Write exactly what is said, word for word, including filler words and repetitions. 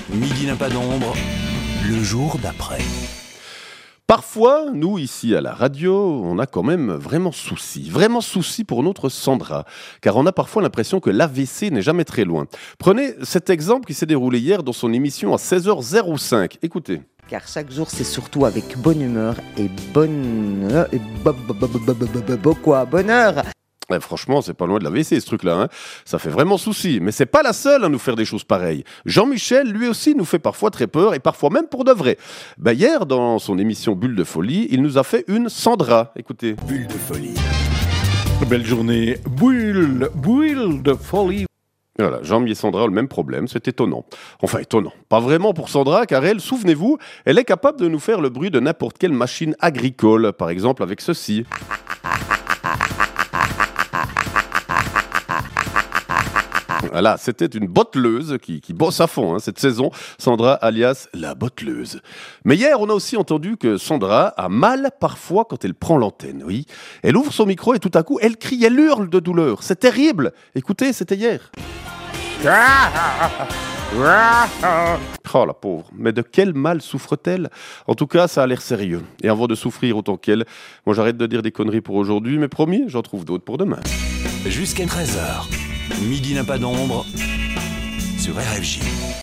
Midi n'a pas d'ombre, le jour d'après. Parfois, nous, ici à la radio, on a quand même vraiment souci, vraiment souci pour notre Sandra, car on a parfois l'impression que l'A V C n'est jamais très loin. Prenez cet exemple qui s'est déroulé hier dans son émission à seize heures cinq. Écoutez. Car chaque jour, c'est surtout avec bonne humeur et bonne... et bo- bo- bo- bo- bo- bo- bo- quoi, bonheur. Ouais, franchement, c'est pas loin de l'A V C ce truc-là, hein. Ça fait vraiment souci. Mais c'est pas la seule à nous faire des choses pareilles. Jean-Michel, lui aussi, nous fait parfois très peur et parfois même pour de vrai. Ben, hier, dans son émission Bulle de folie, il nous a fait une Sandra. Écoutez. Bulle de folie. Belle journée, Bulle, Bulle de folie. Voilà, Jean-Mi et Sandra ont le même problème, c'est étonnant. Enfin, étonnant. Pas vraiment pour Sandra, car elle, souvenez-vous, elle est capable de nous faire le bruit de n'importe quelle machine agricole, par exemple avec ceci. Voilà, c'était une botteleuse qui, qui bosse à fond hein, cette saison, Sandra alias la botteleuse. Mais hier, on a aussi entendu que Sandra a mal parfois quand elle prend l'antenne, oui. Elle ouvre son micro et tout à coup, elle crie, elle hurle de douleur. C'est terrible. Écoutez, c'était hier. Oh la pauvre, mais de quel mal souffre-t-elle? En tout cas, ça a l'air sérieux. Et avant de souffrir autant qu'elle, moi j'arrête de dire des conneries pour aujourd'hui, mais promis, j'en trouve d'autres pour demain. Jusqu'à treize heures. Midi n'a pas d'ombre sur R F J.